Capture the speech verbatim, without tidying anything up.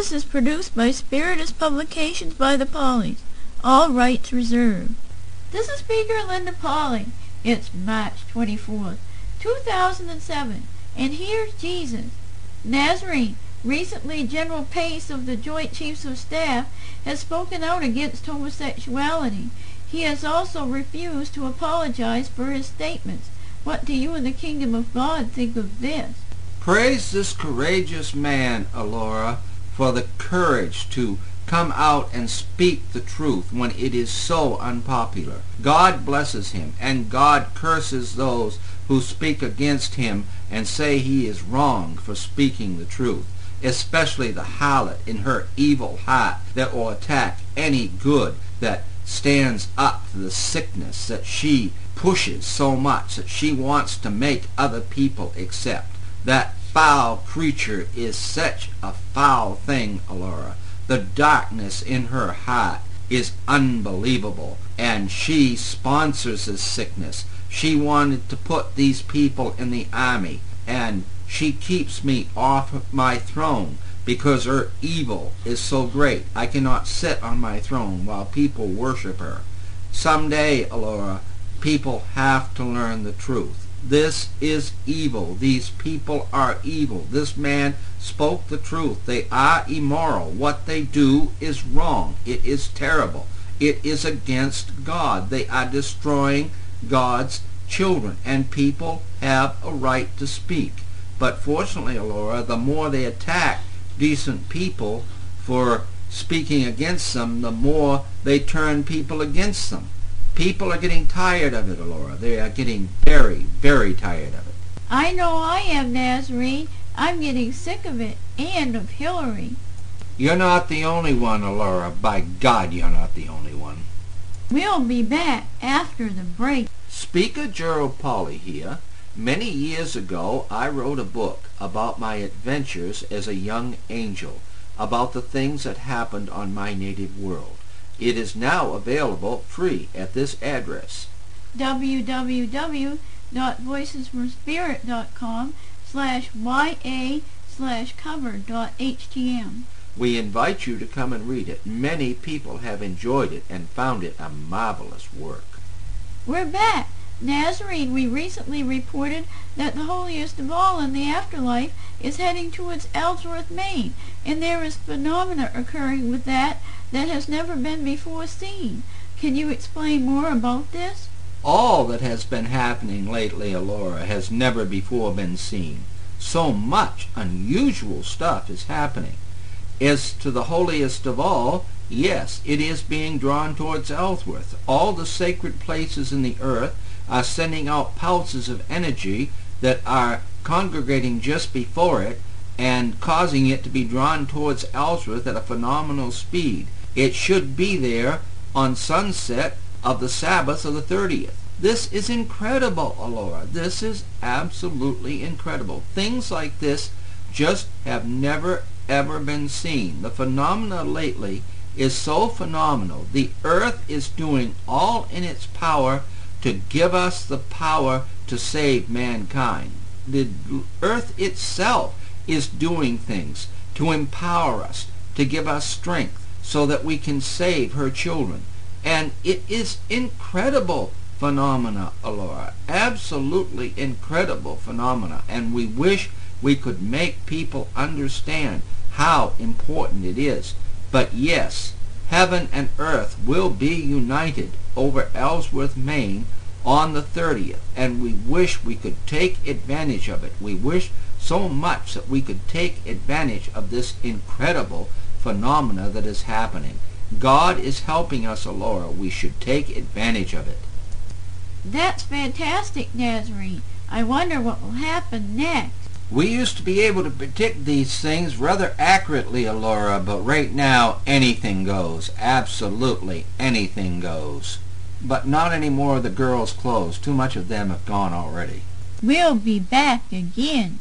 This is produced by Spiritus Publications by the Pauleys. All rights reserved. This is Speaker Linda Pauley. It's March twenty-fourth, two thousand seven, and here's Jesus. Nazarene. Recently, General Pace of the Joint Chiefs of Staff has spoken out against homosexuality. He has also refused to apologize for his statements. What do you in the Kingdom of God think of this? Praise this courageous man, Alora, for the courage to come out and speak the truth when it is so unpopular. God blesses him, and God curses those who speak against him and say he is wrong for speaking the truth, especially the harlot in her evil heart that will attack any good that stands up to the sickness that she pushes so much that she wants to make other people accept. That foul creature is such a foul thing, Alora. The darkness in her heart is unbelievable, and she sponsors this sickness. She wanted to put these people in the army, and she keeps me off my throne because her evil is so great. I cannot sit on my throne while people worship her. Someday, Alora, people have to learn the truth. This is evil. These people are evil. This man spoke the truth. They are immoral. What they do is wrong. It is terrible. It is against God. They are destroying God's children, and people have a right to speak. But fortunately, Alora, the more they attack decent people for speaking against them, the more they turn people against them. People are getting tired of it, Alora. They are getting very, very tired of it. I know I am, Nazarene. I'm getting sick of it, and of Hillary. You're not the only one, Alora. By God, you're not the only one. We'll be back after the break. Speaker Gerald Pauley here. Many years ago, I wrote a book about my adventures as a young angel, about the things that happened on my native world. It is now available free at this address. w w w dot voices from spirit dot com slash y a slash cover dot h t m. We invite you to come and read it. Many people have enjoyed it and found it a marvelous work. We're back. Nazarene, we recently reported that the holiest of all in the afterlife is heading towards Ellsworth, Maine, and there is phenomena occurring with that that has never been before seen. Can you explain more about this? All that has been happening lately, Alora, has never before been seen. So much unusual stuff is happening. As to the holiest of all, yes, it is being drawn towards Ellsworth. All the sacred places in the earth are sending out pulses of energy that are congregating just before it and causing it to be drawn towards Ellsworth at a phenomenal speed. It should be there on sunset of the Sabbath of the thirtieth. This is incredible, Alora. This is absolutely incredible. Things like this just have never, ever been seen. The phenomena lately is so phenomenal. The earth is doing all in its power to give us the power to save mankind. The earth itself is doing things to empower us, to give us strength so that we can save her children. And it is incredible phenomena, Alora. Absolutely incredible phenomena. And we wish we could make people understand how important it is. But yes, heaven and earth will be united over Ellsworth, Maine on the thirtieth, and we wish we could take advantage of it. We wish so much that we could take advantage of this incredible phenomena that is happening. God is helping us, Alora. We should take advantage of it. That's fantastic, Nazarene. I wonder what will happen next. We used to be able to predict these things rather accurately, Alora, but right now anything goes. Absolutely anything goes. But not any more of the girls' clothes. Too much of them have gone already. We'll be back again.